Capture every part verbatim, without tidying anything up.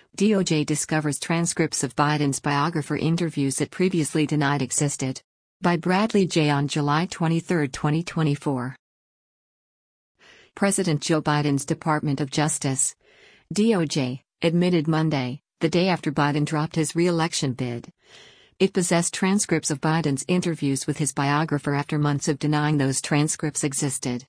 D O J discovers transcripts of Biden's biographer interviews it previously denied existed. By Bradley J. on July twenty-third, twenty twenty-four. President Joe Biden's Department of Justice, D O J, admitted Monday, the day after Biden dropped his re-election bid, it possessed transcripts of Biden's interviews with his biographer after months of denying those transcripts existed.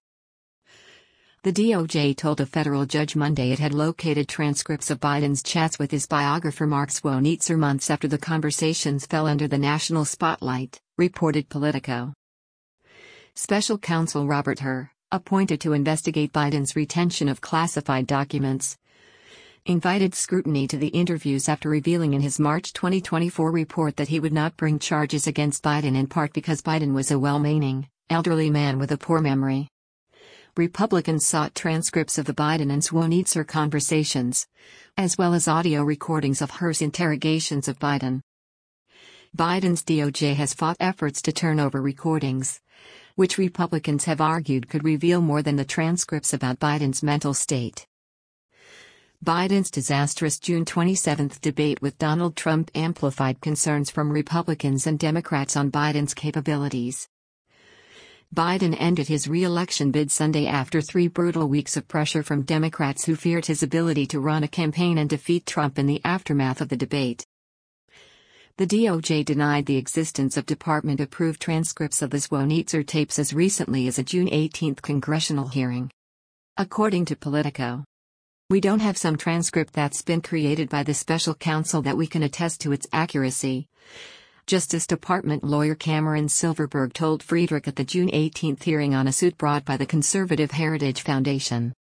The D O J told a federal judge Monday it had located transcripts of Biden's chats with his biographer Mark Swonitzer months after the conversations fell under the national spotlight, reported Politico. Special counsel Robert Hur, appointed to investigate Biden's retention of classified documents, invited scrutiny to the interviews after revealing in his March twenty twenty-four report that he would not bring charges against Biden in part because Biden was a well-meaning, elderly man with a poor memory. Republicans sought transcripts of the Biden and Swonitzer conversations, as well as audio recordings of Hur's interrogations of Biden. Biden's D O J has fought efforts to turn over recordings, which Republicans have argued could reveal more than the transcripts about Biden's mental state. Biden's disastrous June twenty-seventh debate with Donald Trump amplified concerns from Republicans and Democrats on Biden's capabilities. Biden ended his re-election bid Sunday after three brutal weeks of pressure from Democrats who feared his ability to run a campaign and defeat Trump in the aftermath of the debate. The D O J denied the existence of department-approved transcripts of the Swonitzer tapes as recently as a June eighteenth congressional hearing. According to Politico, "We don't have some transcript that's been created by the special counsel that we can attest to its accuracy," Justice Department lawyer Cameron Silverberg told Friedrich at the June eighteenth hearing on a suit brought by the Conservative Heritage Foundation.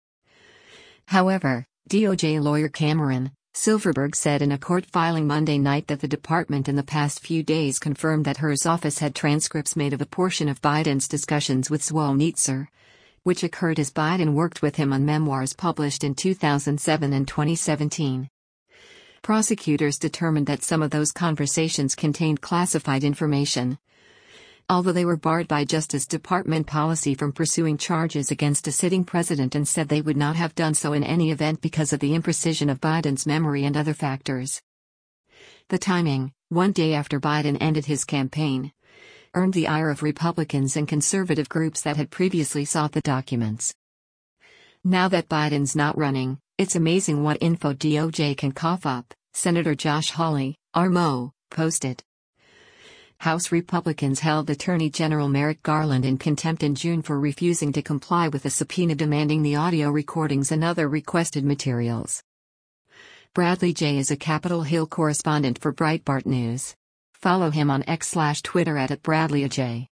However, D O J lawyer Cameron Silverberg said in a court filing Monday night that the department in the past few days confirmed that Hur's office had transcripts made of a portion of Biden's discussions with Swonitzer, which occurred as Biden worked with him on memoirs published in two thousand seven and twenty seventeen. Prosecutors determined that some of those conversations contained classified information, although they were barred by Justice Department policy from pursuing charges against a sitting president and said they would not have done so in any event because of the imprecision of Biden's memory and other factors. The timing, one day after Biden ended his campaign, earned the ire of Republicans and conservative groups that had previously sought the documents. Now that Biden's not running, it's amazing what info D O J can cough up, Senator Josh Hawley, R M O, posted. House Republicans held Attorney General Merrick Garland in contempt in June for refusing to comply with a subpoena demanding the audio recordings and other requested materials. Bradley J. is a Capitol Hill correspondent for Breitbart News. Follow him on X slash Twitter at, at Bradley A J.